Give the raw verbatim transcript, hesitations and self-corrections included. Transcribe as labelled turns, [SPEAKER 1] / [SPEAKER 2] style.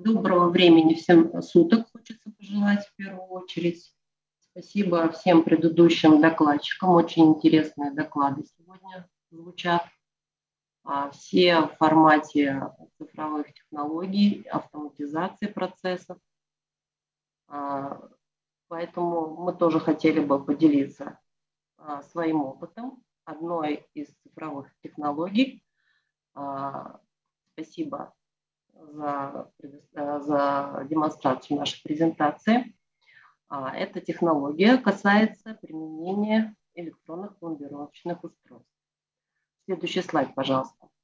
[SPEAKER 1] Доброго времени всем суток хочется пожелать в первую очередь. Спасибо всем предыдущим докладчикам. Очень интересные доклады сегодня звучат. А, Все в формате цифровых технологий, автоматизации процессов. А, Поэтому мы тоже хотели бы поделиться а, своим опытом одной из цифровых технологий. А, Спасибо за, предо- за демонстрацию нашей презентации. А, Эта технология касается применения электронных пломбировочных устройств. Следующий слайд, пожалуйста.